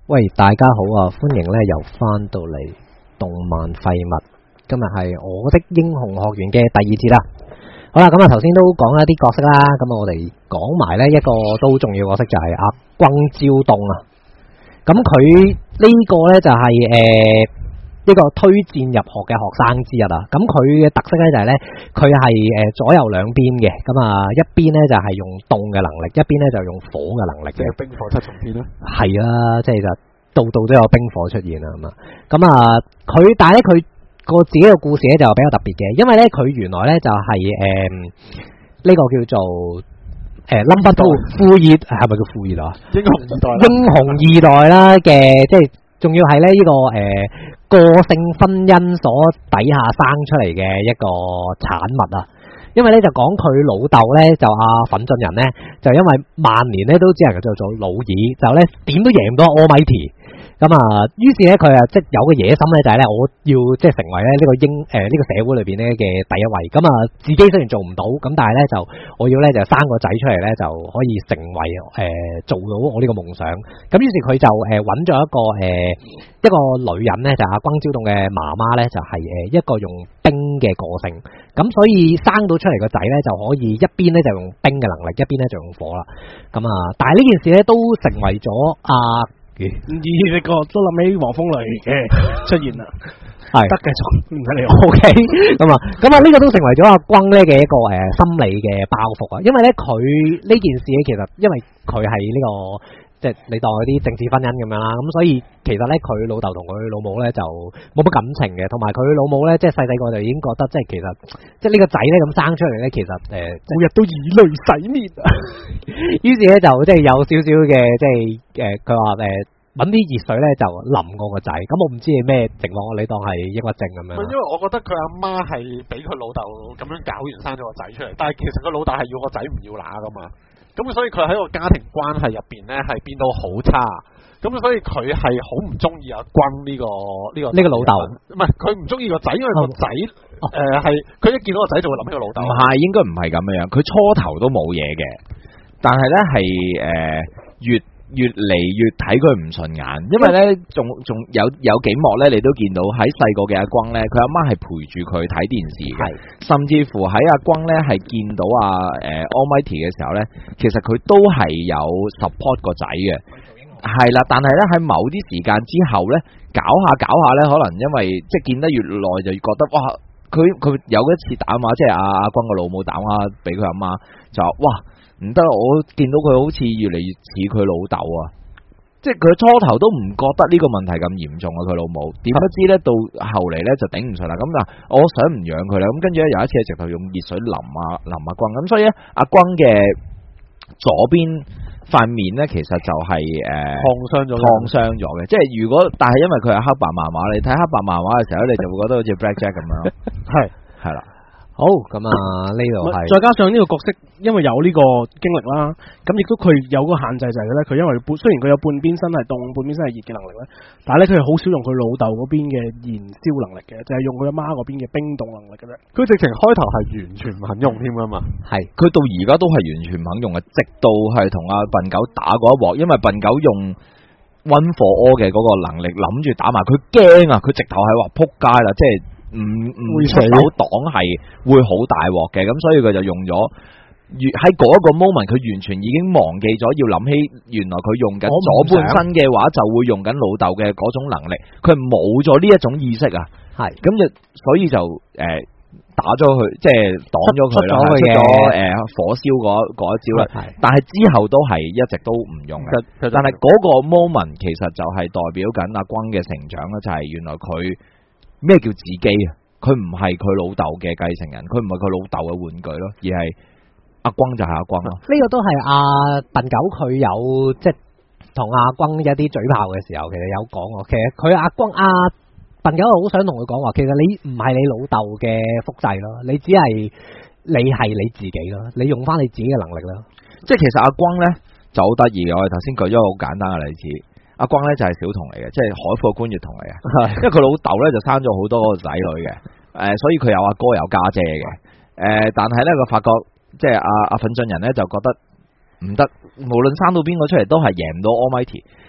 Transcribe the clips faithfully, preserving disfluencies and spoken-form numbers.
喂，大家好啊！歡迎咧又翻到嚟動漫廢物，今日係我的英雄學園嘅第二節啦。好啦，咁啊頭先都講一啲角色啦，咁我哋講埋呢一個都重要角色就係阿轟焦凍啊。咁佢呢個呢，就係誒呢個推薦入學嘅學生之一啊。咁佢嘅特色呢，就係呢，佢係誒左右兩邊嘅，咁啊一邊呢，就係用凍嘅能力，一邊呢，就用火嘅能力嘅。 即係冰火七重天啦。 係啦，即係就度度都有冰火出現啦，咁啊，咁啊，佢但係咧佢個自己嘅故事咧就比較特別嘅，因為咧佢原來咧就係誒呢個叫做誒 number two 副業係咪叫副業啊？ 英雄二代， 英雄二代啦嘅，即係仲要係咧呢個誒、呃、個性婚姻所底下生出嚟嘅一個產物啊。因為咧就講佢老豆咧就阿粉俊人咧就因為萬年咧都只能夠做做老二，就咧點都贏唔到 Almighty。咁啊，於是咧佢啊即係有個野心咧就係咧我要即係成為咧呢個英誒呢個社會裏邊咧嘅第一位。咁啊自己雖然做唔到，咁但係咧就我要咧就生個仔出嚟咧就可以成為誒做到我呢個夢想。咁於是佢就誒揾咗一個誒一個女人咧就阿轟焦凍嘅媽媽咧就係誒一個用冰嘅個性，咁所以生到出嚟個仔咧就可以一邊咧就用冰嘅能力，一邊咧就用火啦。咁啊，但係呢件事咧都成為咗阿咦，呢個都諗起黃蜂雷嘅出現啦，係得嘅，唔使你 O K， 咁啊，咁啊呢個都成為咗阿轟咧嘅一個誒心理嘅包袱啊，因為咧佢呢件事咧其實因為佢係呢個。即係你當嗰啲政治婚姻咁樣啦，咁所以其實咧佢老豆同佢老母咧就冇乜感情嘅，同埋佢老母咧即係細細個就已經覺得即係其實即係呢個仔咧咁生出嚟咧，其實誒、呃、 每日都以淚洗面啊。 於是咧就即係有少少嘅即係誒佢話誒揾啲熱水咧就淋過個仔，咁我唔知係咩情況，你當係抑鬱症咁樣。 因為我覺得佢阿媽係俾佢老豆咁樣搞完生咗個仔出嚟，但係其實個老豆係要個仔唔要乸噶嘛。咁所以佢喺個家庭關係入邊咧係變到好差，咁所以佢係好唔中意阿轟呢個呢、呢個呢個老豆， 唔係佢唔中意個仔，因為個仔誒係佢一見到個仔就會諗起個老豆。 唔係，應該唔係咁樣，佢初頭都冇嘢嘅，但係咧係誒越越嚟越睇佢唔順眼，因為咧仲仲有有幾幕咧，你都見到喺細個嘅阿轟咧，佢阿媽係陪住佢睇電視嘅，甚至乎喺阿轟咧係見到阿誒 Almighty 嘅時候咧，其實佢都係有 support 個仔嘅，係啦，但係咧喺某啲時間之後咧，搞下搞下咧，可能因為即係見得越耐就越覺得哇，佢佢有一次打電話，即係阿阿轟個老母打電話俾佢阿媽，就話哇。唔得，我見到佢好似越嚟越似佢老豆啊！即係佢初頭都唔覺得呢個問題咁嚴重啊，佢老母點不知咧，到後嚟咧就頂唔順啦。咁嗱，我想唔養佢啦。咁跟住咧有一次直頭用熱水淋啊淋阿轟，咁所以咧阿轟嘅左邊塊面咧其實就係誒燙傷咗，燙傷咗嘅。即係如果但係因為佢係黑白漫畫，你睇黑白漫畫嘅時候咧，你就會覺得好似 Black Jack 咁樣。係係啦。 好咁啊，呢度係再加上呢個角色，因為有呢個經歷啦，咁亦都佢有個限制就係咧，佢因為半雖然佢有半邊身係凍，半邊身係熱嘅能力咧，但係咧佢係好少用佢老豆嗰邊嘅燃燒能力嘅，就係、是、用佢阿媽嗰邊嘅冰凍能力嘅啫。佢直情開頭係完全唔肯用添噶嘛，係佢到而家都係完全唔肯用嘅，直到係同阿笨狗打嗰一鑊，因為笨狗用溫火柯嘅嗰個能力諗住打埋，佢驚啊！佢直頭係話撲街啦，即係。唔唔出手擋係會好大鑊嘅，咁所以佢就用咗，喺嗰一個 moment 佢完全已經忘記咗要諗起，原來佢用緊左半身嘅話就會用緊老豆嘅嗰種能力，佢冇咗呢一種意識啊，係咁就所以就誒、呃、打咗佢，即係擋咗佢啦，出咗誒火燒嗰嗰一招啦，但係之後都係一直都唔用嘅，但係嗰個 moment 其實就係代表緊阿轟嘅成長啦，就係、是、原來佢。咩叫自己啊？佢唔係佢老豆嘅繼承人，佢唔係佢老豆嘅玩具咯，而係阿轟就係阿轟咯。呢個都係阿笨狗佢有即係同阿轟一啲嘴炮嘅時候，其實有講過。其實佢阿轟阿笨狗好想同佢講話，其實你唔係你老豆嘅複製咯，你只係你係你自己咯，你用翻你自己嘅能力咯。 即係其實阿轟咧就好得意嘅，我哋頭先舉咗個好簡單嘅例子。阿轟咧就係小童嚟嘅，即係海闊觀月童嚟嘅，因為佢老豆咧就生咗好多個仔女嘅，誒，所以佢有阿哥有家姐嘅，誒，但係咧佢發覺即係阿阿粉俊人咧就覺得唔得，無論生到邊個出嚟都係贏唔到 Almighty，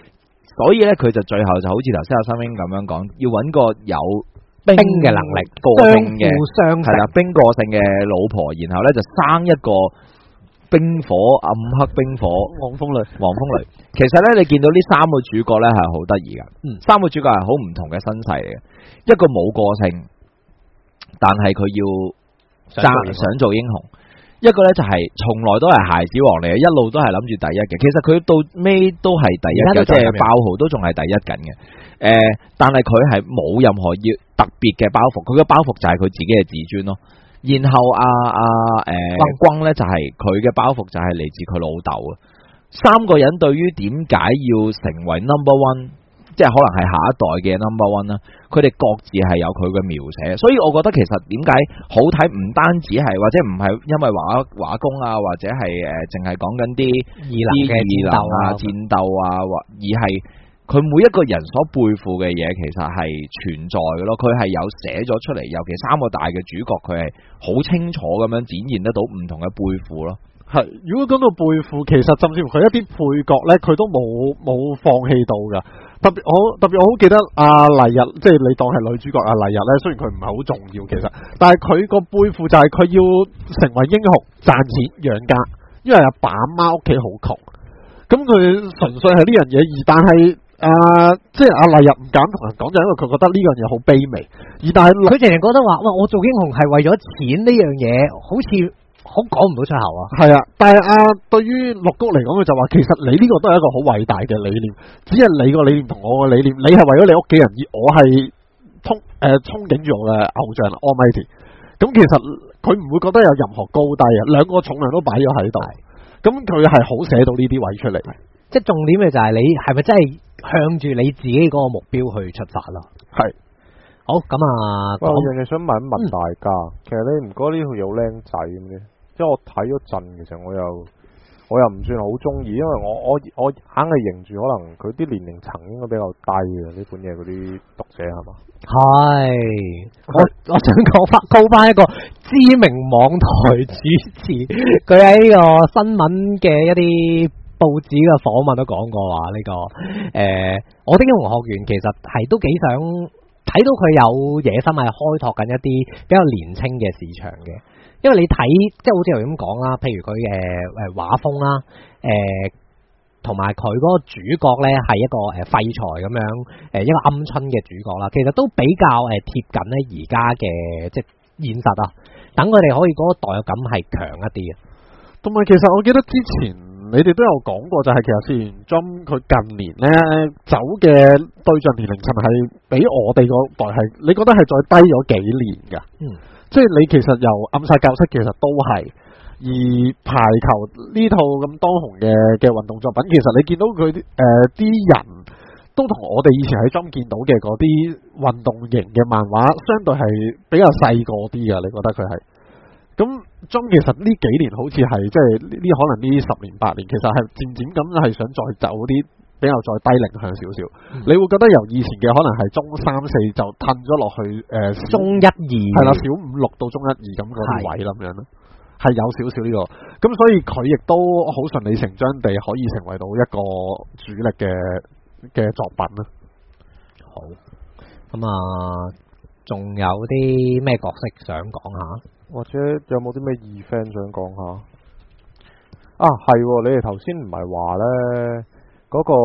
所以咧佢就最後就好似頭先阿三英咁樣講，要揾個有冰嘅能力， 個性嘅相輔相成， 係啦，冰個性嘅老婆，然後咧就生一個冰火暗黑冰火黃風雷， 黃風雷。其實咧，你見到呢三個主角咧係好得意噶， 嗯， 三個主角係好唔同嘅身世嚟嘅，一個冇個性，但係佢要爭想做英雄，一個咧就係從來都係孩子王嚟嘅，一路都係諗住第一嘅。其實佢到尾都係第一嘅，即係爆豪都仲係第一緊嘅。誒、呃，但係佢係冇任何要特別嘅包袱，佢嘅包袱就係佢自己嘅自尊咯。然後阿阿誒轟咧就係佢嘅包袱就係嚟自佢老豆啊。三個人對於點解要成為 number one， 即係可能係下一代嘅 number one 啦，佢哋各自係有佢嘅描寫，所以我覺得其實點解好睇唔單止係或者唔係因為畫畫工啊，或者係誒淨係講緊啲異能嘅戰鬥啊、 戰鬥啊，或而係佢每一個人所背負嘅嘢其實係存在嘅咯，佢係有寫咗出嚟，尤其三個大嘅主角佢係好清楚咁樣展現得到唔同嘅背負咯。 係，如果講到背負，其實甚至乎佢一啲配角咧，佢都冇冇放棄到噶。特別我特別我好記得阿麗日，即係你當係女主角阿麗日咧，雖然佢唔係好重要，其實，但係佢個背負就係佢要成為英雄，賺錢養家，因為阿爸阿媽屋企好窮，咁佢純粹係呢樣嘢，而但係啊，即係阿麗日唔敢同人講，就因為佢覺得呢樣嘢好卑微，而但係佢淨係覺得話，哇！我做英雄係為咗錢呢樣嘢，好似好講唔到出口啊！ 係啊，但係啊，對於綠谷嚟講，佢就話其實你呢個都係一個好偉大嘅理念，只係你個理念同我個理念，你係為咗你屋企人，而我係憧誒憧憬住我嘅偶像 Almighty。咁其實佢唔會覺得有任何高低啊，兩個重量都擺咗喺度。咁佢係好寫到呢啲位出嚟， 即係重點嘅就係你係咪真係向住你自己嗰個目標去出發咯？ 係。 好咁啊！ 我有樣嘢想問一問大家，嗯、其實你唔覺得呢套有靚仔咁嘅？即係我睇咗陣，其實我又我又唔算好中意，因為我我我硬係認住，可能佢啲年齡層應該比較低嘅呢本嘢嗰啲讀者係嘛？ 係，我我想講翻高翻一個知名網台主持，佢喺呢個新聞嘅一啲報紙嘅訪問都講過話呢、這個誒、呃，我的英雄學院其實係都幾想。睇到佢有野心係開拓緊一啲比較年輕嘅市場嘅，因為你睇即係好似頭先咁講啦，譬如佢嘅誒畫風啦，誒同埋佢嗰個主角咧係一個誒廢材咁樣，誒一個鵪鶉嘅主角啦，其實都比較誒貼緊咧而家嘅即係現實啊，等佢哋可以嗰個代入感係強一啲嘅。 同埋其實我記得之前。你哋都有講過，就係其實試完 Jump 佢近年咧走嘅對象年齡層係比我哋個代係，你覺得係再低咗幾年㗎？嗯，即係你其實由暗殺教室其實都係，而排球呢套咁當紅嘅嘅運動作品，其實你見到佢誒啲人都同我哋以前喺 Jump 見到嘅嗰啲運動型嘅漫畫，相對係比較細個啲㗎。你覺得佢係？咁中其實呢幾年好似係即係呢可能呢十年八年，其實係漸漸咁係想再走啲比較再低齡向少少。嗯、你會覺得由以前嘅可能係中三四就褪咗落去誒、呃、 中一二係啦，小五六到中一二咁嗰啲位咁樣咯，係有少少呢個。咁所以佢亦都好順理成章地可以成為到一個主力嘅嘅作品啦。 好，咁啊，仲有啲咩角色想講下？ 或者有冇啲咩 event 想講下？啊，係，你哋頭先唔係話咧嗰個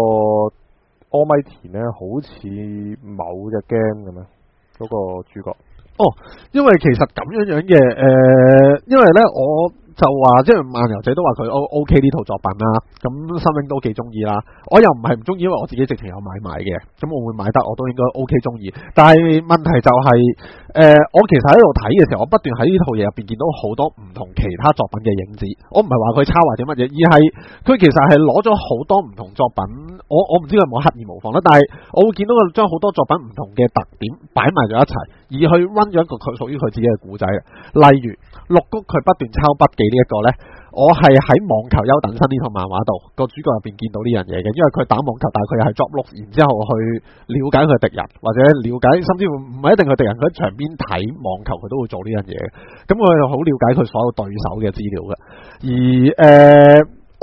Almighty 咧，好似某隻 game 咁樣，嗰、嗰個主角。 哦，因為其實咁樣樣嘅，誒、呃，因為咧我。就話即係漫遊仔都話佢 O O K 呢套作品啦，咁新穎都幾中意啦。我又唔係唔中意，因為我自己直情有買買嘅，咁我會買得，我都應該 O K 中意。但係問題就係、是，誒、呃，我其實喺度睇嘅時候，我不斷喺呢套嘢入邊見到好多唔同其他作品嘅影子。我唔係話佢抄或者乜嘢，而係佢其實係攞咗好多唔同作品。我我唔知佢有冇刻意模仿啦，但係我會見到佢將好多作品唔同嘅特點擺埋咗一齊，而去 run 咗一個佢屬於佢自己嘅故仔。例如綠谷佢不斷抄筆記。呢一個呢，我係喺網球優等生呢套漫畫度個主角入邊見到呢樣嘢嘅，因為佢打網球，但係佢又係 drop look，然之後去了解佢敵人，或者了解，甚至乎唔係一定佢敵人，佢喺場邊睇網球，佢都會做呢樣嘢。咁我就好了解佢所有對手嘅資料嘅。而誒、呃、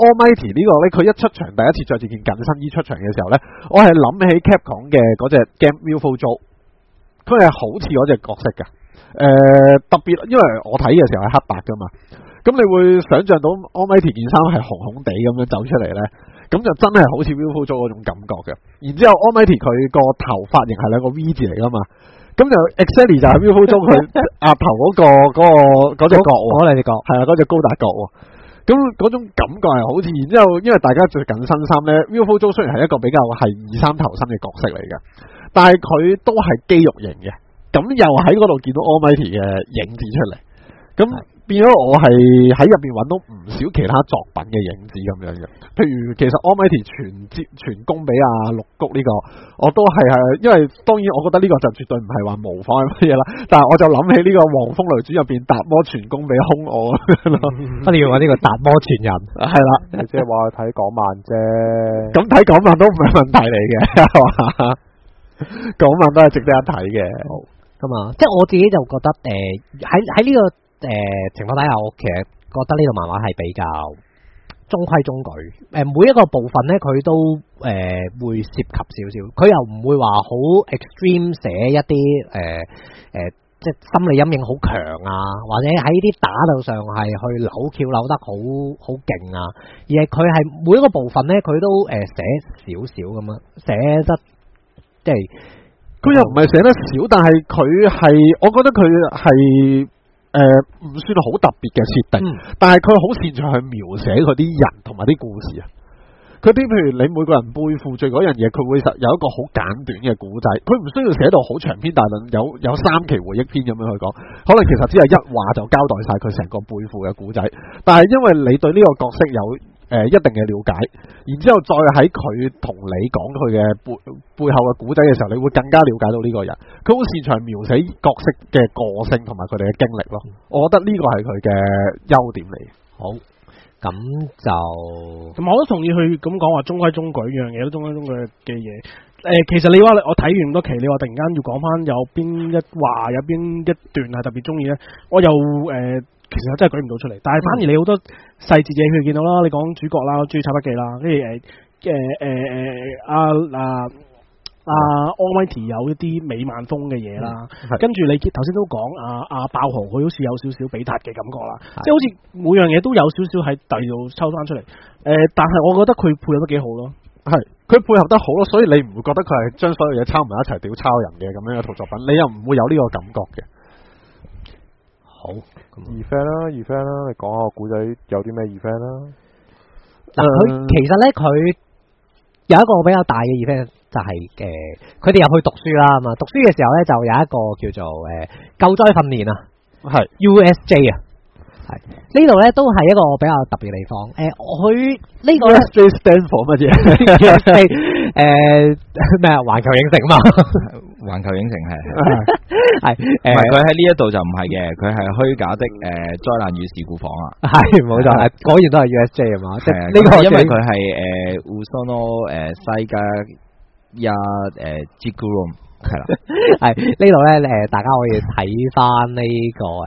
Almighty 呢個咧，佢一出場第一次着住件緊身衣出場嘅時候咧，我係諗起 Capcom 嘅嗰隻 Game Beautiful Joe， 佢係好似嗰隻角色㗎。誒、呃、特別，因為我睇嘅時候係黑白㗎嘛，咁你會想像到 Almighty 件衫係紅紅地咁樣走出嚟咧，咁就真係好似 Beautiful Joe 嗰種感覺嘅。然之後 Almighty 佢個頭髮型係兩個 V 字嚟㗎嘛，咁就 exactly 就係 Beautiful Joe 佢額頭嗰、那個嗰、那個嗰隻角喎， 嗰兩隻角係啊，嗰隻高達角喎。咁嗰種感覺係好似，然之後因為大家着緊身衫咧 Beautiful Joe 雖然係一個比較係二三頭身嘅角色嚟嘅，但係佢都係肌肉型嘅。咁又喺嗰度見到 Almighty 嘅影子出嚟，咁變咗我係喺入邊揾到唔少其他作品嘅影子咁樣嘅。譬如其實 Almighty 傳接傳功俾阿綠谷呢個，我都係係，因為當然我覺得呢個就絕對唔係話模仿係乜嘢啦，但係我就諗起呢個《黃蜂雷傳》入邊達摩傳功俾空我咯， 不如揾呢個達摩傳人， 係啦， 即係話睇港漫啫， 咁睇港漫都唔係問題嚟嘅，係嘛？港漫都係值得一睇嘅。 咁啊，即係我自己就覺得誒喺喺呢個誒、呃、情況底下，我其實覺得呢套漫畫係比較中規中矩。誒、呃、每一個部分咧，佢都誒、呃、會涉及少少，佢又唔會話好 extreme 寫一啲誒誒即係心理陰影好強啊，或者喺啲打鬥上係去扭橋扭得好好勁啊，而係佢係每一個部分咧，佢都誒寫少少咁樣寫得即係。 佢又唔係寫得少，但係佢係，我覺得佢係誒唔算好特別嘅設定，嗯、但係佢好擅長去描寫佢啲人同埋啲故事啊。佢啲譬如你每個人背負住嗰樣嘢，佢會實有一個好簡短嘅古仔，佢唔需要寫到好長篇大論，有有三期回憶篇咁樣去講，可能其實只係一話就交代晒佢成個背負嘅古仔。但係因為你對呢個角色有誒、呃、一定嘅了解，然之後再喺佢同你講佢嘅背背後嘅古仔嘅時候，你會更加了解到呢個人。佢好擅長描寫角色嘅個性同埋佢哋嘅經歷咯。我覺得呢個係佢嘅優點嚟。 好，咁就咁我都同意佢咁講話中規中矩，樣嘢都中規中矩嘅嘢。誒、呃，其實你話我睇完咁多期，你話突然間要講翻有邊一話有邊一段係特別中意咧，我又誒。呃其實真係舉唔到出嚟，但係反而你好多細節嘢，佢見到啦。你講主角啦，中意插筆記啦，跟住誒誒誒誒阿阿阿 Almighty 有一啲美漫風嘅嘢啦，嗯、跟住你頭先都講阿阿爆豪，佢好似有少少比達嘅感覺啦，即係好似每樣嘢都有少少喺第度抽翻出嚟。誒、呃，但係我覺得佢配合得幾好咯， 係佢配合得好咯，所以你唔會覺得佢係將所有嘢抄埋一齊屌抄人嘅咁樣一套作品，你又唔會有呢個感覺嘅。 好，二 friend 啦，二 friend 啦，你講下個古仔有啲咩二 friend 啦？ 嗱，佢其實咧，佢有一個比較大嘅二 friend 就係、是、誒，佢哋入去讀書啦嘛，讀書嘅時候咧就有一個叫做誒、呃、救災訓練啊，係 U S J 啊，係呢度咧都係一個比較特別嘅地方。誒、呃，佢呢個 U S J stand for 乜嘢？誒咩啊？環球影城嘛。 環球影城係係誒， 唔係佢喺呢一度就唔係嘅，佢係虛假的誒災難與事故房啊，係冇錯，係果然都係 U S J 啊嘛，即係呢個因為佢係誒烏索諾誒西加一誒 Jigurum 係啦， 係呢度咧誒，大家可以睇翻呢個誒，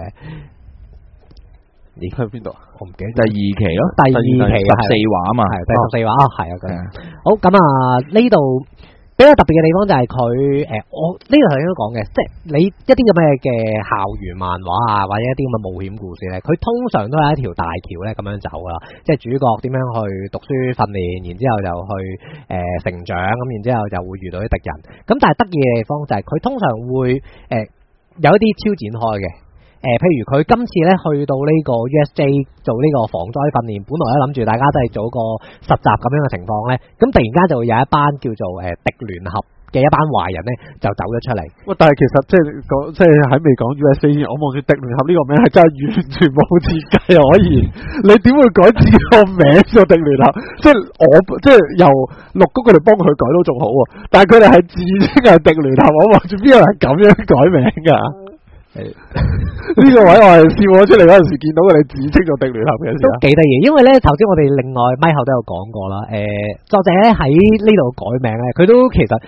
你去邊度啊？我唔記得第二期咯，第二期十四話啊嘛，係第十四話啊，係啊，好咁啊呢度。比較特別嘅地方就係佢誒，我呢個頭先都講嘅，即係你一啲咁嘅嘅校園漫畫啊，或者一啲咁嘅冒險故事咧，佢通常都係一條大橋咧咁樣走噶啦，即係主角點樣去讀書訓練，然之後就去誒、呃、成長，咁然之後就會遇到啲敵人。咁但係得意嘅地方就係佢通常會誒、呃、有一啲超展開嘅。誒、呃，譬如佢今次咧去到呢個 U S J 做呢個防災訓練，本來咧諗住大家都係做個實習咁樣嘅情況咧，咁突然間就會有一班叫做誒敵聯合嘅一班壞人咧就走咗出嚟。喂， 但係其實即係講即係喺未講 U S J 之前，我望住敵聯合呢個名係真係完全冇設計可言。你點會改自己個名做敵聯合？即係我即係由綠谷佢哋幫佢改都仲好，但係佢哋係自稱係敵聯合，我望住邊個人咁樣改名噶？呢個位我係笑咗出嚟嗰陣時，見到佢哋自稱做敵聯合嘅時候， 都幾得意。因為咧頭先我哋另外咪後都有講過啦。誒、呃，作者喺呢度改名咧，佢都其實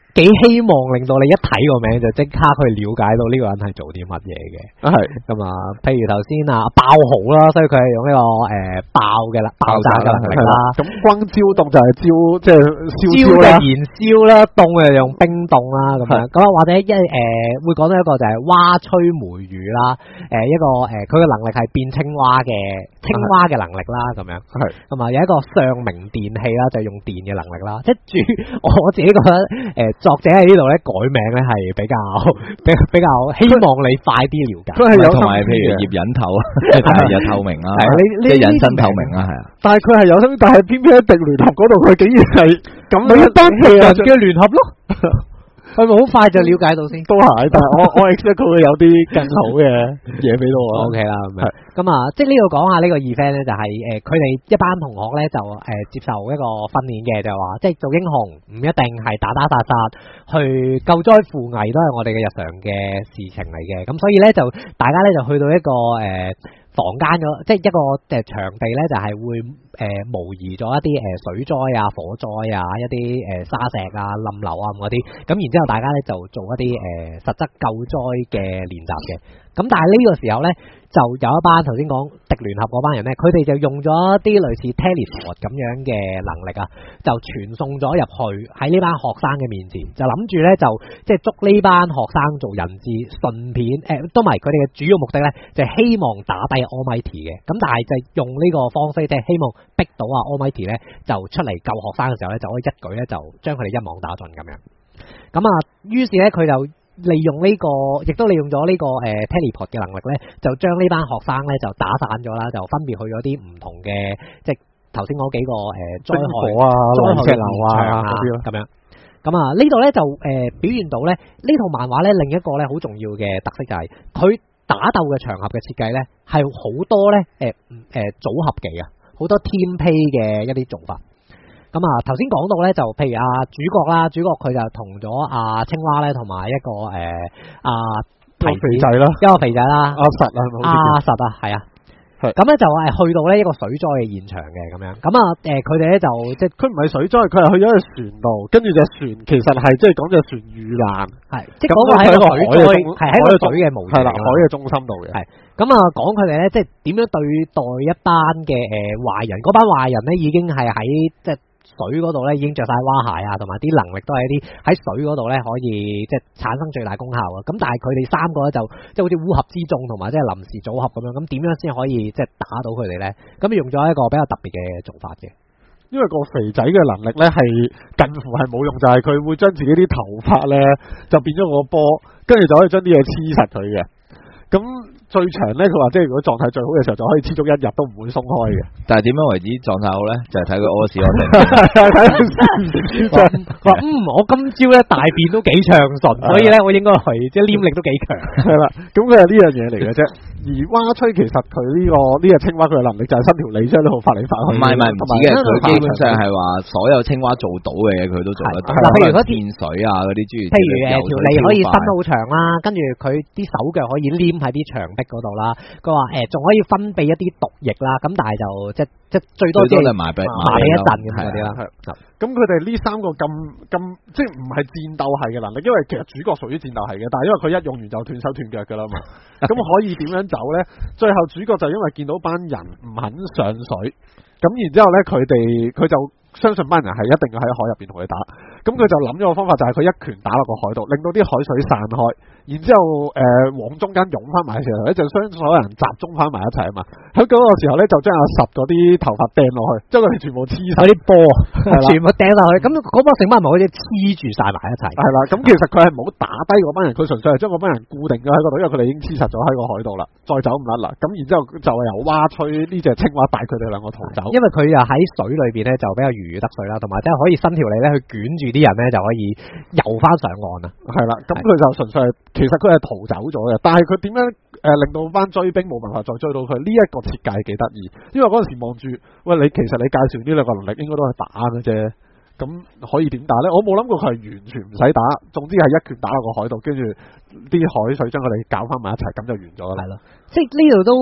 幾希望令到你一睇個名就即刻去了解到呢個人係做啲乜嘢嘅。 係咁啊，譬如頭先啊爆豪啦，所以佢係用呢、這個誒、呃、爆嘅啦，爆炸嘅能力啦。 咁轟焦凍就係焦，即係燒燒焦啦。 就燃燒啦，凍就用冰凍啦，咁樣咁啊，或者一誒、呃、會講到一個就係蛙吹梅雨啦，誒、呃、一個誒佢嘅能力係變青蛙嘅青蛙嘅能力啦，咁樣係咁啊，有一個尚明電器啦，就係、用電嘅能力啦，即係主我自己覺得誒、呃、作者喺呢度咧改名咧係比較比比較希望你快啲了解， 佢係有同埋譬如葉引頭，即係日透明啦， 係呢即係引身透明啦，係啊。 但係佢係有心，但係偏偏喺迪聯合嗰度，佢竟然係咁咪一班人人嘅聯合咯。係咪好快就了解到先？ 都係，但係我我 expect 佢會有啲更好嘅嘢俾到我。 O K 啦，咁樣咁啊，即係呢度講下呢個 event 咧，就係誒佢哋一班同學咧就誒、呃、接受一個訓練嘅，就話即係做英雄唔一定係打打殺殺，去救災扶危都係我哋嘅日常嘅事情嚟嘅。咁所以咧就大家咧就去到一個誒。呃房間咗，即係一個誒場地咧，就係會誒模擬咗一啲誒水災啊、火災啊、一啲誒沙石啊、冧樓啊咁嗰啲，咁然之後大家咧就做一啲誒實質救災嘅練習嘅。咁但係呢個時候咧，就有一班頭先講敵聯合嗰班人咧，佢哋就用咗一啲類似 teleport 咁樣嘅能力啊，就傳送咗入去喺呢班學生嘅面前，就諗住咧就即係捉呢班學生做人質，順便誒、呃、都唔係佢哋嘅主要目的咧，就係希望打低 Almighty 嘅。咁但係就用呢個方式，即係希望逼到啊 Almighty 咧就出嚟救學生嘅時候咧，就可以一舉咧就將佢哋一網打盡咁樣。咁啊，於是咧佢就利用呢、這個，亦都利用咗呢、這個誒、呃、teleport 嘅能力咧，就將呢班學生咧就打散咗啦，就分別去咗啲唔同嘅，即係頭先嗰幾個誒災害啊、 災害石流啊嗰啲咯，咁樣。咁啊，呢度咧就誒、呃、表現到咧呢套漫畫咧另一個咧好重要嘅特色就係、是、佢打鬥嘅場合嘅設計咧係好多咧誒誒組合技啊，好多 team play 嘅一啲做法。咁啊，頭先講到咧，就譬如啊主角啦，主角佢就同咗阿青蛙咧，同埋一個誒阿提肥仔啦， 一個肥仔啦， 阿實啊， 阿實啊，係啊， 係咁咧就係去到呢一個水災嘅現場嘅咁樣，咁啊誒佢哋咧就即係佢唔係水災，佢係去咗隻船度，跟住隻船其實係即係講隻船遇難， 係即係嗰個係一個水災，係喺個水嘅模型， 係啦，海嘅中心度嘅， 係咁啊講佢哋咧即係點樣對待一班嘅誒壞人，嗰班壞人咧已經係喺即係水嗰度咧已經着晒蛙鞋啊，同埋啲能力都係一啲喺水嗰度咧可以即係產生最大功效啊！咁但係佢哋三個咧就即係好似烏合之眾，同埋即係臨時組合咁樣，咁點樣先可以即係打到佢哋咧？咁用咗一個比較特別嘅做法嘅， 因為個肥仔嘅能力咧係近乎係冇用，就係、是、佢會將自己啲頭髮咧就變咗個波，跟住就可以將啲嘢黐實佢嘅。咁最長咧，佢話即係如果狀態最好嘅時候，就可以黐足一日都唔會鬆開嘅。 但係點樣為之狀態好咧？就係睇佢屙屎屙定。 睇佢話話嗯，我今朝咧大便都幾暢順，所以咧我應該係即係黏力都幾強。 係啦，咁佢係呢樣嘢嚟嘅啫。而蛙吹其實佢呢、這個呢隻、這個、青蛙佢嘅能力就係伸條脷將呢度發嚟發去。 唔係唔係唔止嘅，佢基本上係話所有青蛙做到嘅嘢佢都做得到。 嗱，譬如嗰潛水啊嗰啲諸如， 譬如誒條脷可以伸到好長啦，跟住佢啲手腳可以黏喺啲牆壁嗰度啦。佢話誒仲可以分泌一啲毒液啦，咁但係就即即最多即係麻痹麻痹一陣咁嗰啲啦。 咁佢哋呢三個咁咁即係唔係戰鬥系嘅能力，因為其實主角屬於戰鬥系嘅，但係因為佢一用完就斷手斷腳噶啦嘛。咁可以點樣走呢？最後主角就因為見到班人唔肯上水，咁然之後呢佢哋佢就相信班人係一定要喺海入邊同佢打。咁佢就諗咗個方法，就係佢一拳打落個海度，令到啲海水散開，然之後誒、呃、往中間湧翻埋嘅時候咧，就將所有人集中翻埋一齊啊嘛。喺嗰個時候咧，就將阿十嗰啲頭髮掟落去，將佢哋全部黐晒啲波， 全部掟落去。咁嗰班成班人咪好似黐住晒埋一齊。 係啦，咁其實佢係冇打低嗰班人，佢純粹係將嗰班人固定咗喺嗰度，因為佢哋已經黐實咗喺個海度啦，再走唔甩啦。咁然之後就係由蛙吹呢隻青蛙帶佢哋兩個逃走。 因為佢又喺水裏邊咧，就比較如魚得水啦，同埋即係可以伸條脷咧去捲住啲人咧，就可以游翻上岸啊。係啦，咁佢就純粹係其實佢係逃走咗嘅，但係佢點樣誒、呃、令到班追兵冇辦法再追到佢？呢、這、一個設計幾得意，因為嗰陣時望住，喂，你其實你介紹呢兩個能力應該都係打嘅啫，咁可以點打呢？我冇諗過佢係完全唔使打，總之係一拳打落個海度，跟住啲海水將佢哋攪翻埋一齊，咁就完咗啦。係咯， 即係呢度都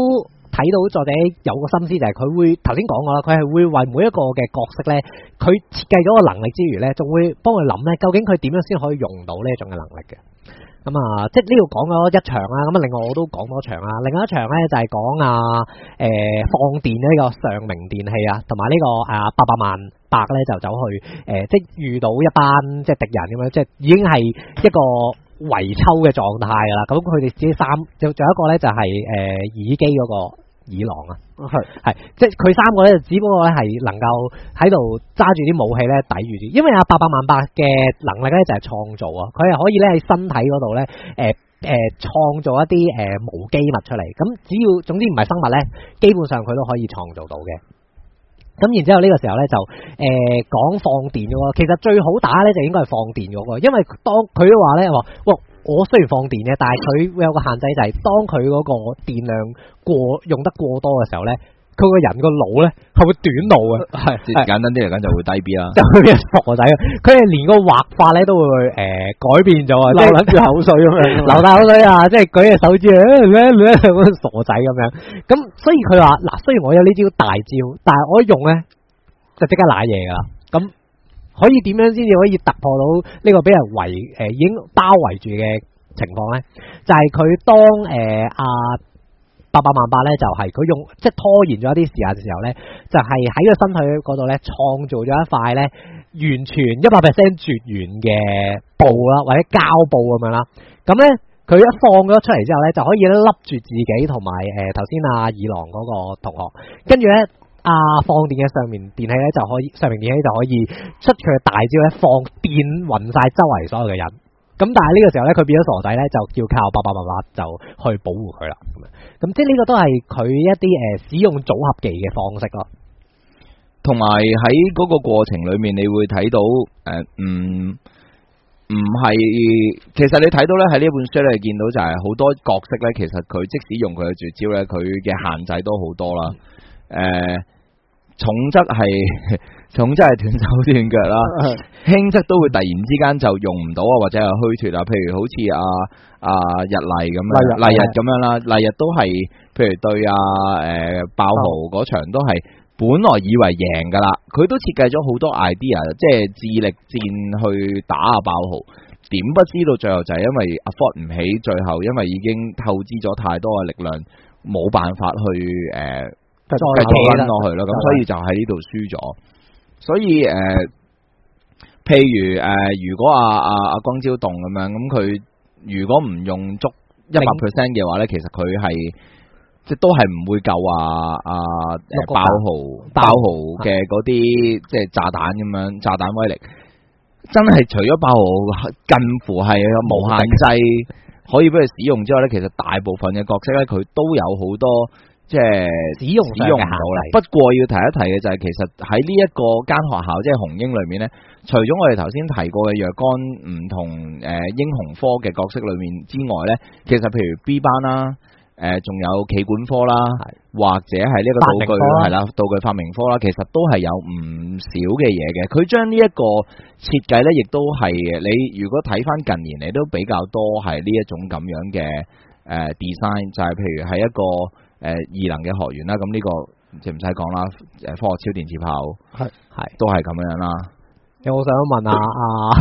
睇到作者有個心思就係佢會頭先講過啦，佢係會為每一個嘅角色咧，佢設計咗個能力之餘咧，仲會幫佢諗咧，究竟佢點樣先可以用到呢一種嘅能力嘅。咁啊，即係呢度講咗一場啦，咁啊，另外我都講多場啦。另外一場咧就係講啊，誒、呃、放電呢個尚明電器啊，同埋呢個啊八百萬伯咧就走去誒、呃，即係遇到一班即係敵人咁樣，即係已經係一個圍抽嘅狀態㗎啦。咁佢哋自己三，就仲有一個咧就係、是、誒、呃、耳機嗰個耳狼啊，係係，即係佢三個咧，只不過咧係能夠喺度揸住啲武器咧抵禦住，因為阿八百萬伯嘅能力咧就係創造啊，佢係可以咧喺身體嗰度咧，誒誒創造一啲誒、呃、無機物出嚟，咁只要總之唔係生物咧，基本上佢都可以創造到嘅。咁然之後呢個時候咧就誒講、呃、放電嘅喎，其實最好打咧就應該係放電嗰個，因為當佢都話咧話，哇！我雖然放電嘅，但係佢會有個限制，就係當佢嗰個電量過用得過多嘅時候咧，佢個人個腦咧係會短路嘅，係簡單啲嚟講就會低 B 啦， 就會變傻仔。佢係連個畫法咧都會誒、呃、改變咗啊，即係諗住口水咁樣，流大口水啊，即係舉隻手指啊，咁傻仔咁樣。咁所以佢話嗱，雖然我有呢招大招，但係我一用咧就即刻瀨嘢噶啦。咁可以點樣先至可以突破到呢個俾人圍誒、呃、已經包圍住嘅情況咧？就係、是、佢當誒阿八百萬伯咧，就係、是、佢用即係拖延咗一啲時間嘅時候咧，就係喺個身體嗰度咧創造咗一塊咧完全一百 percent 絕緣嘅布啦，或者膠布咁樣啦。咁咧佢一放咗出嚟之後咧，就可以笠住自己同埋誒頭先阿二郎嗰個同學，跟住咧。啊！放電嘅上面電器咧就可以，上面電器就可以出佢嘅大招咧，放電暈晒周圍所有嘅人。咁但係呢個時候咧，佢變咗傻仔咧，就要靠八百萬伯就去保護佢啦。咁樣，咁即係呢個都係佢一啲誒、呃、使用組合技嘅方式咯。 同埋喺嗰個過程裏面，你會睇到誒，唔唔係，其實你睇到咧喺呢本書咧，你見到就係好多角色咧，其實佢即使用佢嘅絕招咧，佢嘅限制都好多啦。誒、呃。重則係重則係斷手斷腳啦，輕則都會突然之間就用唔到啊，或者係虛脫啊。譬如好似阿阿日麗咁樣，麗日咁樣啦，麗日都係譬如對阿誒爆豪嗰場都係本來以為贏噶啦，佢都設計咗好多 idea， 即係智力戰去打阿爆豪，點不知到最後就係因為 afford 唔起，最後因為已經透支咗太多嘅力量，冇辦法去誒。呃再企翻落去咯，咁所以就喺呢度輸咗。所以誒、呃，譬如誒、呃，如果阿阿阿光朝棟咁樣，咁佢如果唔用足一百 percent 嘅話咧，其實佢係即係都係唔會夠啊啊誒爆豪爆豪嘅嗰啲即係炸彈咁樣，炸彈威力真係除咗爆豪近乎係無限制可以俾佢使用之外咧，其實大部分嘅角色咧，佢都有好多。即係使用使用唔到啦。不過要提一提嘅就係，其實喺呢一個間學校，即係紅鷹裏面咧，除咗我哋頭先提過嘅若干唔同誒、呃、英雄科嘅角色裏面之外咧，其實譬如 B 班啦，誒、呃、仲有企管科啦，或者係呢個道具係啦，道具發明科啦，其實都係有唔少嘅嘢嘅。佢將呢一個設計咧，亦都係你如果睇翻近年嚟都比較多係呢一種咁樣嘅誒 design，就係譬如係一個。誒，異能嘅學員啦，咁呢個就唔使講啦。誒，科學超電磁炮係係都係咁樣啦。 有冇想問下阿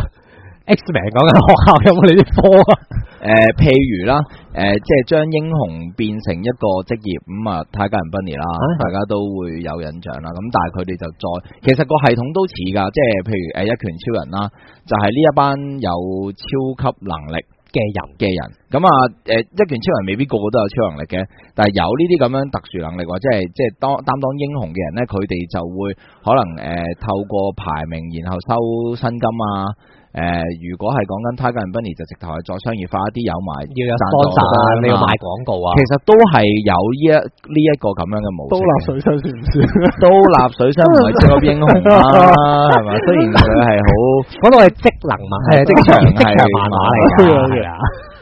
X-Men 講緊學校有冇你啲科啊？ 誒，譬如啦，誒，即係將英雄變成一個職業咁啊，泰加人 Bunny 啦，大家都會有印象啦。咁但係佢哋就再，其實個系統都似噶，即係譬如誒一拳超人啦，就係呢一班有超級能力嘅人嘅人，咁啊，誒，一拳超人未必個個都有超能力嘅，但係有呢啲咁樣特殊能力或者係即係當擔當英雄嘅人咧，佢哋就會可能誒、呃、透過排名然後收薪金啊，誒、呃，如果係講緊 Tiger and Bunny 就直頭係再商業化一啲，有埋要有贊助啊，你要賣廣告啊，其實都係有呢一呢一個咁樣嘅模式。都納水箱算唔算？都納水箱唔係超級英雄啦，係咪？雖然佢係好，嗰個係職能嘛，係職場係漫畫嚟㗎。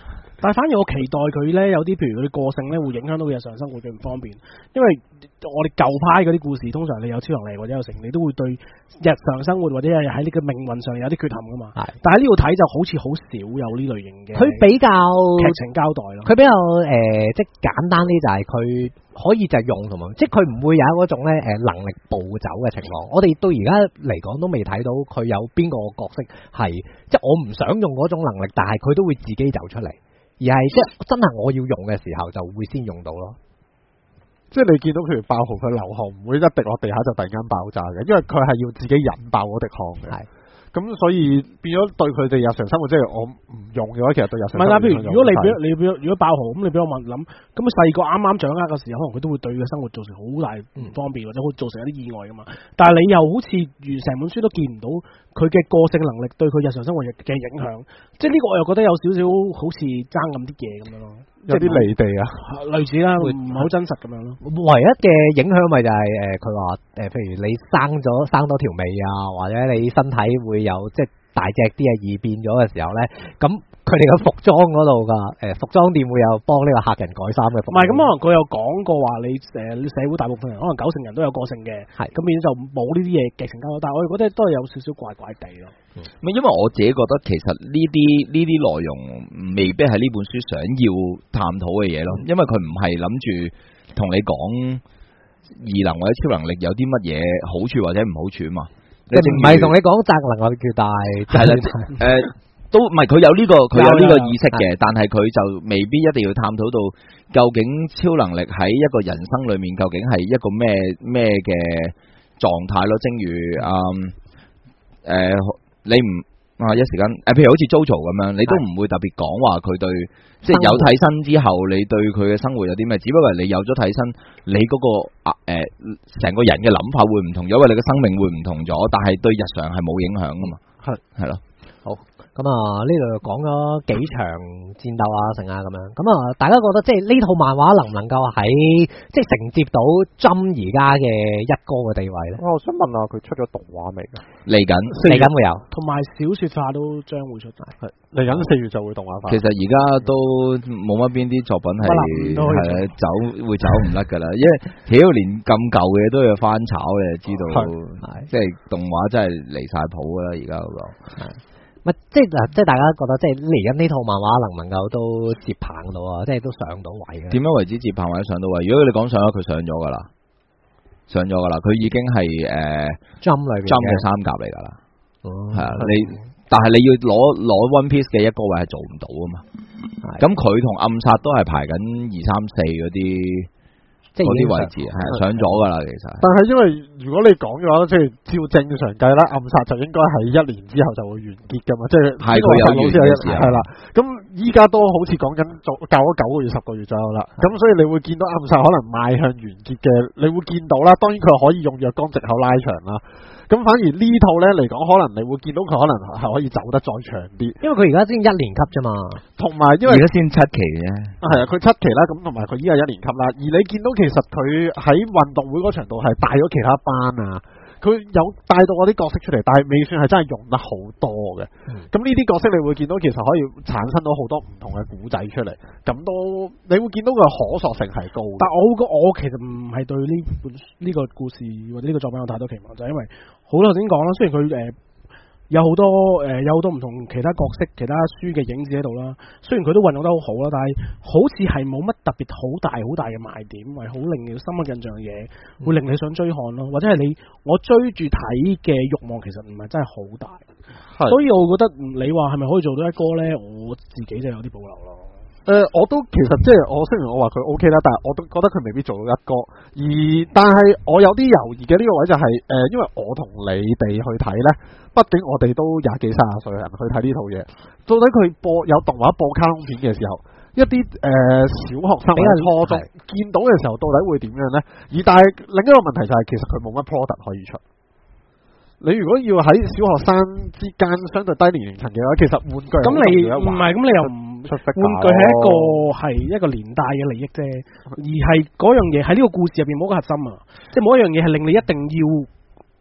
但係反而我期待佢咧有啲譬如佢啲個性咧會影響到佢日常生活嘅唔方便，因為我哋舊派嗰啲故事通常你有超能力或者有成，你都會對日常生活或者係喺呢個命運上有啲缺陷噶嘛。係，但係呢度睇就好似好少有呢類型嘅。佢比較劇情交代咯， 佢比較誒、呃、即係簡單啲就係佢可以就係用同埋，即係佢唔會有嗰種咧誒能力暴走嘅情況。我哋到而家嚟講都未睇到佢有邊個角色係即係我唔想用嗰種能力，但係佢都會自己走出嚟，而係即係真係我要用嘅時候就會先用到咯。 即係你見到譬如爆豪佢流汗唔會一滴落地下就突然間爆炸嘅，因為佢係要自己引爆嗰滴汗嘅。係，咁所以變咗對佢哋日常生活，即係我唔用嘅話，其實對日常生活。唔係啦，譬如如果你俾你俾如果爆豪咁，你俾我問諗，咁細個啱啱掌握嘅時候，可能佢都會對佢生活造成好大唔方便，或者會造成一啲意外噶嘛。但係你又好似如成本書都見唔到佢嘅個性能力對佢日常生活嘅影響，即係呢個我又覺得有少少好似爭咁啲嘢咁樣咯。有啲離地啊，類似啦，唔係好真實咁樣咯。 唯一嘅影響咪就係誒，佢話誒，譬如你生咗生多條尾啊，或者你身體會有即係大隻啲啊，易變咗嘅時候咧，咁佢哋嘅服裝嗰度噶誒，服裝店會有幫呢個客人改衫嘅。唔係，咁可能佢有講過話你誒社會大部分人可能九成人都有個性嘅，係咁變咗就冇呢啲嘢劇情交代，但係我哋覺得都係有少少怪怪地咯。 嗯、因為我自己覺得其實呢啲呢啲內容未必係呢本書想要探討嘅嘢咯，因為佢唔係諗住同你講異能或者超能力有啲乜嘢好處或者唔好處嘛，你唔係同你講責能力越大係啦，誒都唔係佢有呢個佢有呢個意識嘅，但係佢就未必一定要探討到究竟超能力喺一個人生裏面究竟係一個咩咩嘅狀態咯，正如嗯誒。呃你唔啊一時間誒，譬如好似 JoJo 咁樣，你都唔會特別講話佢對，即係有替身之後，你對佢嘅生活有啲咩？只不過係你有咗替身，你嗰、那個啊誒，成、呃、個人嘅諗法會唔同咗，因為你嘅生命會唔同咗，但係對日常係冇影響噶嘛。係係咯，好。咁啊，呢度講咗幾場戰鬥啊，成啊咁樣。咁啊，大家覺得即係呢套漫畫能唔能夠喺即係承接到針而家嘅一哥嘅地位咧？ 我想問下，佢出咗動畫未㗎？ 嚟緊，嚟緊會有， 同埋小說化都將會出。係嚟緊四月就會動畫化。 其實而家都冇乜邊啲作品係係走會走唔甩㗎啦，因為屌連咁舊嘅都要翻炒，你就知道，即係動畫真係離晒譜㗎啦，而家嗰個。 咪即係嗱，即係大家覺得即係嚟緊呢套漫畫能唔能夠都接棒到啊？即係都上到位嘅。點樣為之接棒或者上到位？如果你講上咗，佢上咗噶啦，上咗噶啦，佢已經係誒 Jump 裏邊 Jump 嘅三甲嚟噶啦。哦，係啊，你但係你要攞攞 One Piece 嘅一個位係做唔到啊嘛。咁佢同暗殺都係排緊二三四嗰啲。即係嗰啲位置係上咗噶啦，其實。 但係因為如果你講嘅話，即係照正常計啦，暗殺就應該係一年之後就會完結噶嘛，即係係佢有完結嘅時候。係啦，咁依家都好似講緊做教咗九個月、十個月左右啦。咁所以你會見到暗殺可能邁向完結嘅，你會見到啦。當然佢可以用若干藉口拉長啦。咁反而呢套咧嚟講，可能你會見到佢可能係可以走得再長啲，因為佢而家先一年級啫嘛，同埋因為而家先七期啫，係啊，佢七期啦，咁同埋佢依家一年級啦，而你見到其實佢喺運動會嗰場度係帶咗其他班啊，佢有帶到嗰啲角色出嚟，但係未算係真係用得好多嘅。咁呢啲角色你會見到其實可以產生到好多唔同嘅古仔出嚟，咁都你會見到佢可塑性係高。但我我我其實唔係對呢本呢個故事或者呢個作品有太多期望，就係因為好多頭先講啦，雖然佢誒。呃有好多誒、呃，有好多唔同其他角色、其他書嘅影子喺度啦。雖然佢都運用得好好啦，但係好似係冇乜特別好大好大嘅賣點，係好令你深刻印象嘅嘢，會令你想追看咯。或者係你我追住睇嘅慾望，其實唔係真係好大。所以我覺得你話係咪可以做到一哥呢？我自己就有啲保留咯。誒、呃，我都其實即係我雖然我話佢 O K 啦，但係我都覺得佢未必做到一哥。而但係我有啲猶豫嘅呢個位就係、是、誒、呃，因為我同你哋去睇呢，畢竟我哋都廿幾卅歲人去睇呢套嘢，到底佢播有動畫播卡通片嘅時候，一啲誒、呃、小學生或者初中見到嘅時候，到底會點樣呢？而但係另一個問題就係、是，其實佢冇乜 product 可以出。你如果要喺小學生之間相對低年齡層嘅話，其實玩具咁你唔係咁，你又唔玩具係一個係一個連帶嘅利益啫，而係嗰樣嘢喺呢個故事入邊冇個核心啊，即係冇一樣嘢係令你一定要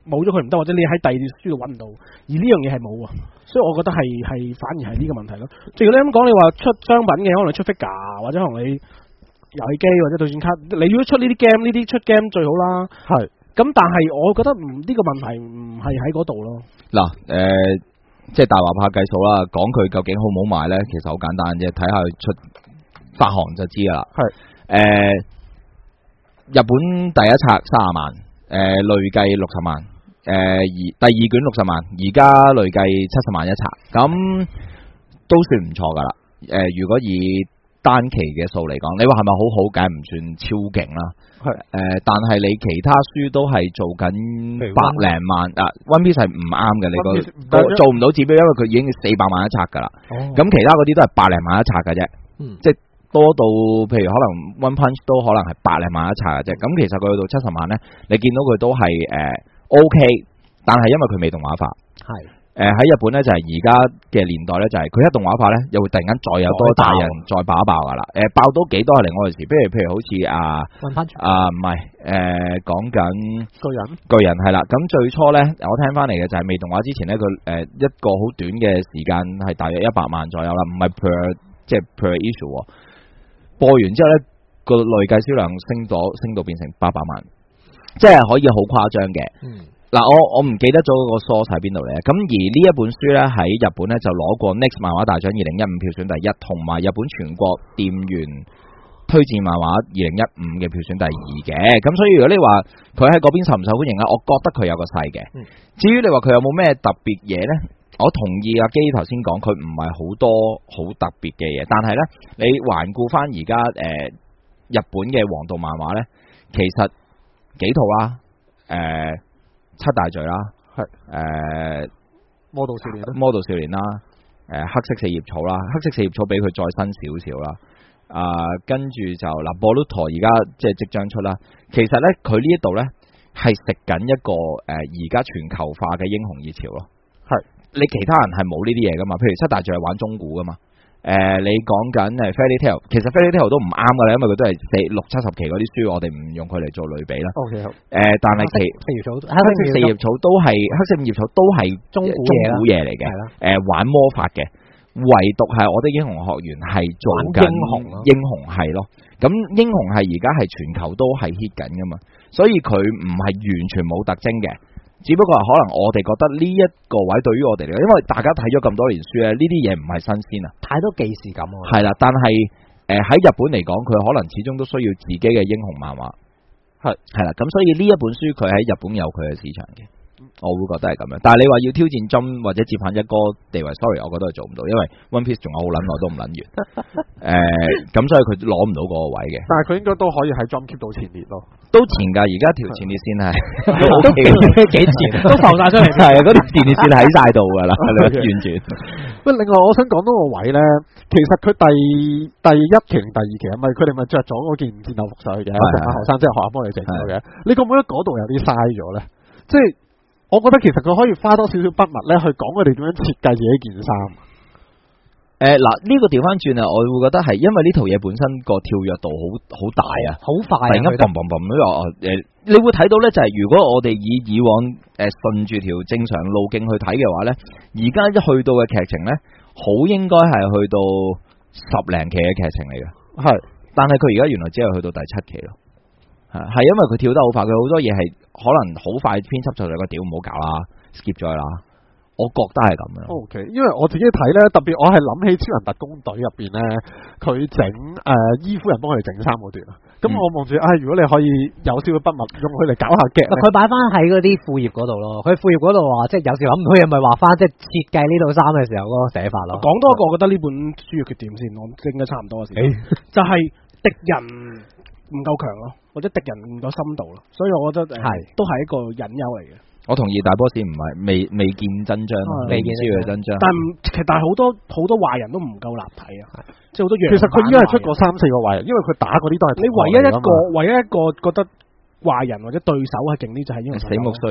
冇咗佢唔得，或者你喺第二啲書度揾唔到，而呢樣嘢係冇啊，所以我覺得係係反而係呢個問題咯。正如你咁講，你話出商品嘅，可能你出 figure 或者可能你遊戲機或者對戰卡，你如果出呢啲 game 呢啲出 game 最好啦。 係， 咁但係我覺得唔呢、這個問題唔係喺嗰度咯。 嗱，誒、呃，即係大話怕計數啦，講佢究竟好唔好賣咧，其實好簡單啫，睇下佢出發行就知噶啦。係，誒、呃，日本第一冊三十萬，誒、呃，累計六十萬。誒，而第二卷六十萬，而家累計七十萬一冊，咁都算唔錯噶啦。誒、呃，如果以單期嘅數嚟講，你話係咪好好？梗係唔算超勁啦。係誒、呃，但係你其他書都係做緊百零萬啊 ，One Piece 係唔啱嘅，你個做唔到指標，因為佢已經四百萬一冊噶啦。咁、哦、其他嗰啲都係百零萬一冊嘅啫，嗯、即係多到譬如可能 One Punch 都可能係百零萬一冊嘅啫。咁其實佢去到七十萬咧，你見到佢都係誒。呃 O、OK, K， 但係因為佢未動畫化，係誒喺日本咧就係而家嘅年代咧就係佢一動畫化咧，又會突然間再有多大人再爆一爆噶啦，誒、呃、爆到幾多係另外一回事，譬如譬如好似啊啊唔係誒講緊巨人巨人係啦，咁最初咧我聽翻嚟嘅就係未動畫之前咧佢誒一個好短嘅時間係大約一百萬左右啦，唔係 per 即係 per issue， 播完之後咧個累計銷量升咗升到變成八百萬。即係可以好誇張嘅，嗱、嗯、我我唔記得咗個 source 喺邊度嚟，咁而呢一本書咧喺日本咧就攞過 Next 漫畫大獎二零一五票選第一，同埋日本全國店員推薦漫畫二零一五嘅票選第二嘅，咁所以如果你話佢喺嗰邊受唔受歡迎咧，我覺得佢有個勢嘅。嗯、至於你話佢有冇咩特別嘢咧，我同意阿基頭先講，佢唔係好多好特別嘅嘢，但係咧你環顧翻而家誒日本嘅王道漫畫咧，其實幾套啦，誒、呃、七大罪啦，係誒魔導少年啦，魔導少年啦，誒、呃、黑色四葉草啦，黑色四葉草比佢再新少少啦，啊、呃、跟住就嗱波魯陀而家即係即將出啦，其實咧佢呢一度咧係食緊一個誒而家全球化嘅英雄熱潮咯，係你其他人係冇呢啲嘢噶嘛，譬如七大罪係玩中古噶嘛。誒、呃，你講緊誒 Fairy Tail， 其實 Fairy Tail 都唔啱噶啦，因為佢都係四六七十期嗰啲書，我哋唔用佢嚟做類比啦。O K 好。誒、呃，但係其四葉草、黑色四葉草都係黑色五葉草都係中古嘢嚟嘅。係啦。誒、呃，玩魔法嘅，唯獨係我哋英雄學院係做緊英雄英雄係咯。咁英雄係而家係全球都係 hit 緊噶嘛，所以佢唔係完全冇特徵嘅。只不過可能我哋覺得呢一個位對於我哋嚟講，因為大家睇咗咁多年書咧，呢啲嘢唔係新鮮啊，太多記事感啊。係啦，但係誒喺日本嚟講，佢可能始終都需要自己嘅英雄漫畫，係係啦，咁所以呢一本書佢喺日本有佢嘅市場嘅。我會覺得係咁樣，但係你話要挑戰針或者接棒一哥地位 ，sorry， 我覺得係做唔到，因為 One Piece 仲有好撚耐都唔撚完。誒、呃，咁所以佢攞唔到嗰個位嘅。但係佢應該都可以喺 Jump keep 到前列咯。都前㗎，而家條前列線係都 OK 幾前，都浮晒出嚟。係啊，嗰條前列線喺晒度㗎啦，完全。 喂，另外我想講多個位咧，其實佢第第一期定第二期係咪佢哋咪着咗嗰件戰鬥服上去嘅？阿何生即係學校幫你整咗嘅。你覺唔覺得嗰度有啲嘥咗咧？即係。我覺得其實佢可以花多少少筆墨咧，去講佢哋點樣設計自己件衫。 誒，嗱，呢個調翻轉啊，我會覺得係因為呢套嘢本身個跳躍度好好大啊，好快啊，突然間嘣嘣嘣咁樣誒，你會睇到咧就係如果我哋以以往誒順住條正常路徑去睇嘅話咧，而家一去到嘅劇情咧，好應該係去到十零期嘅劇情嚟嘅，係，但係佢而家原來只係去到第七期咯。係因為佢跳得好快，佢好多嘢係可能好快編輯就嚟個屌唔好搞啦 ，skip 咗啦。我覺得係咁樣。O、okay, K， 因為我自己睇咧，特別我係諗起超人特工隊入邊咧，佢整誒伊夫人幫佢哋整衫嗰段啊。咁、嗯、我望住，唉、哎，如果你可以有少少筆墨用佢嚟搞下劇，佢擺翻喺嗰啲副頁嗰度咯。佢副頁嗰度話，即係有時諗唔到嘢，咪話翻即係設計呢套衫嘅時候嗰個寫法咯。講多一個，我覺得呢本書嘅缺點先，我應該差唔多嘅時，就係敵人唔夠強咯，或者敵人唔夠深度咯，所以我覺得係、呃、都係一個隱憂嚟嘅。我同意大 boss 唔係未未見真章，未見書嘅真章。但其實但係好多好多壞人都唔夠立體啊，即係好多樣。其實佢應該係出過三四個壞人，因為佢打嗰啲都係你唯一一個唯一一個覺得壞人或者對手係勁啲就係因為死木衰。係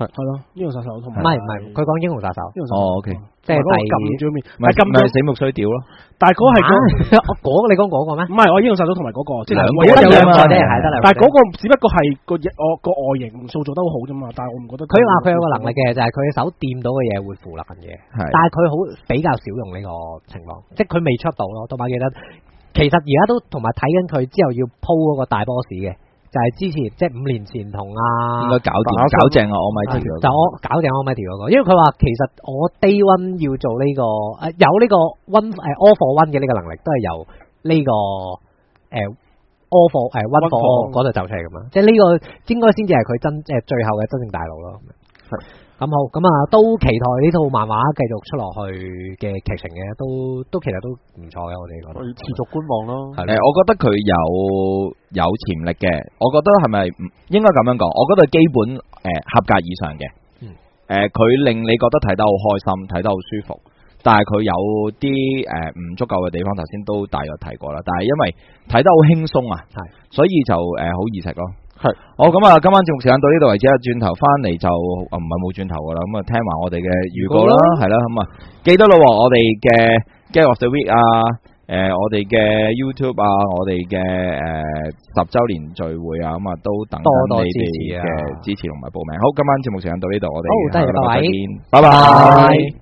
係咯，英雄殺手同埋唔係唔係，佢講英雄殺手。 英雄殺手哦，OK， 即係第撳住面， 咪撳住咪死木衰屌咯。 但係嗰係個我嗰個你講嗰個咩？ 唔係我英雄殺手同埋嗰個，即係兩個唯一有兩個啫，係得兩個。 但係嗰個只不過係個我個外形塑造得好好啫嘛，但係我唔覺得。 佢話佢有個能力嘅，就係佢手掂到嘅嘢會腐爛嘅，但係佢好比較少用呢個情況，即係佢未出到咯。同埋記得，其實而家都同埋睇緊佢之後要鋪嗰個大 boss 嘅，就係之前即係五年前同啊應該搞掂搞正啊 Almighty 就我搞正 Almighty 嗰個，因為佢話其實我 Day One 要做呢個誒有呢個 One 誒 All for One 嘅呢個能力，都係由呢個誒 All for 誒 One for All 嗰度走出嚟噶嘛，即係呢個應該先至係佢真誒最後嘅真正大佬咯。咁好，咁啊都期待呢套漫畫繼續出落去嘅劇情嘅，都都其實都唔錯嘅，我哋覺得。 持續觀望咯。 誒，我覺得佢有有潛力嘅，我覺得係咪應該咁樣講？我覺得基本誒、呃、合格以上嘅。誒、呃，佢令你覺得睇得好開心，睇得好舒服，但係佢有啲誒唔足夠嘅地方，頭先都大約提過啦。但係因為睇得好輕鬆啊，係，所以就誒好、呃、易食咯。係，好咁啊！今晚節目時間到呢度為止啊，轉頭翻嚟就啊唔係冇轉頭噶啦，咁啊聽埋我哋嘅預告啦，係啦，咁啊記得咯，我哋嘅 Game of the Week 啊，誒、呃、我哋嘅 YouTube 啊，我哋嘅誒十週年聚會啊，咁啊都等緊你哋嘅支持同埋報名。好，今晚節目時間到呢度，我哋好，多謝各位，拜拜。